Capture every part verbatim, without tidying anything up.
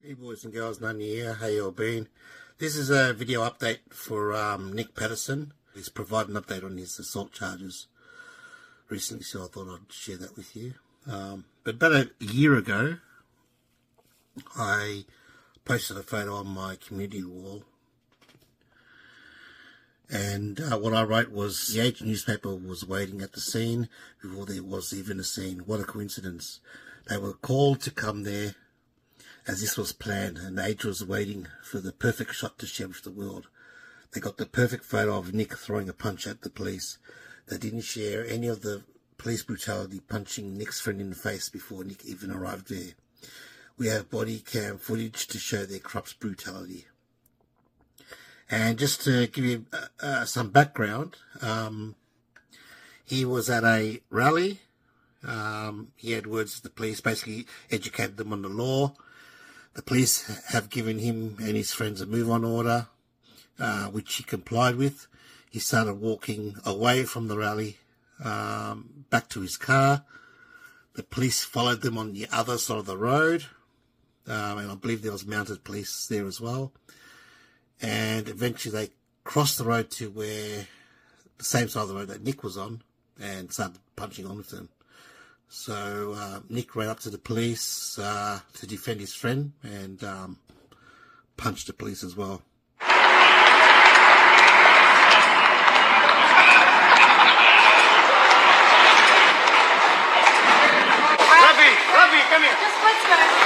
Hey boys and girls, Nani here, how you all been? This is a video update for um, Nick Patterson. He's provided an update on his assault charges recently, so I thought I'd share that with you. Um, but about a year ago, I posted a photo on my community wall, and uh, what I wrote was, the Age newspaper was waiting at the scene before there was even a scene. What a coincidence. They were called to come there as this was planned, and Age was waiting for the perfect shot to share with the world. They got the perfect photo of Nick throwing a punch at the police. They didn't share any of the police brutality punching Nick's friend in the face before Nick even arrived there. We have body cam footage to show their corrupt brutality. And just to give you uh, uh, some background, um, he was at a rally. Um, he had words to the police, basically educated them on the law. The police have given him and his friends a move-on order, uh, which he complied with. He started walking away from the rally, um, back to his car. The police followed them on the other side of the road, um, and I believe there was mounted police there as well. And eventually they crossed the road to where, the same side of the road that Nick was on, and started punching on with them. So uh, Nick ran up to the police uh, to defend his friend, and um, punched the police as well. Ravi, Ravi, come here. Just wait a minute.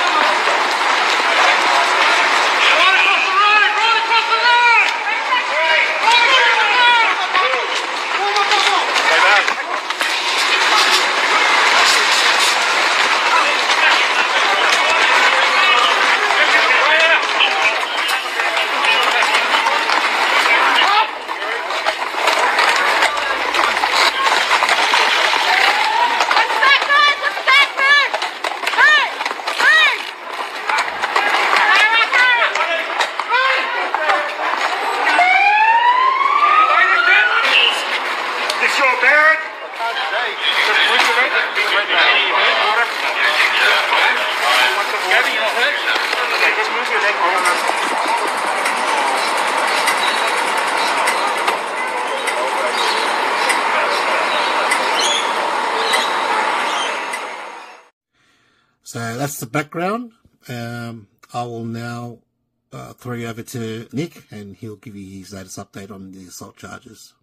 Run across the road! Run across the road! Run across the road! Stay back. So that's the background. Um, I will now uh, throw you over to Nick, and he'll give you his latest update on the assault charges.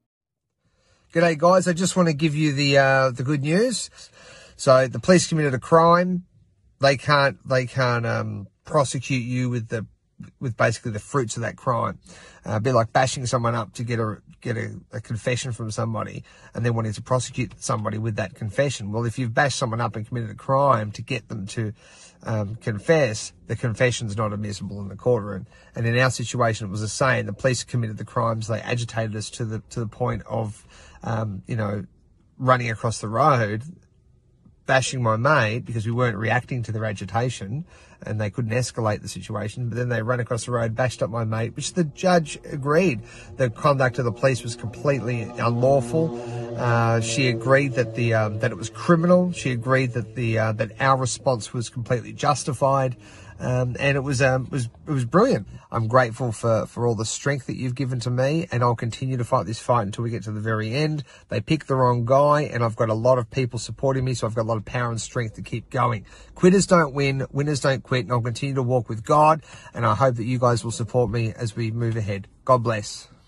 G'day guys, I just want to give you the uh, the good news. So the police committed a crime. They can't they can't um, prosecute you with the with basically the fruits of that crime. Uh, a bit like bashing someone up to get a get a, a confession from somebody, and then wanting to prosecute somebody with that confession. Well, if you've bashed someone up and committed a crime to get them to um, confess, the confession's not admissible in the courtroom. And in our situation, it was the same. The police committed the crimes. They agitated us to the to the point of um, you know running across the road, bashing my mate because we weren't reacting to their agitation, and they couldn't escalate the situation. But then they ran across the road, bashed up my mate, which the judge agreed. The conduct of the police was completely unlawful. Uh, she agreed that the um, that it was criminal. She agreed that the uh, that our response was completely justified. Um, and it was um, was it was brilliant. I'm grateful for, for all the strength that you've given to me, and I'll continue to fight this fight until we get to the very end. They picked the wrong guy, and I've got a lot of people supporting me, so I've got a lot of power and strength to keep going. Quitters don't win, winners don't quit, and I'll continue to walk with God, and I hope that you guys will support me as we move ahead. God bless.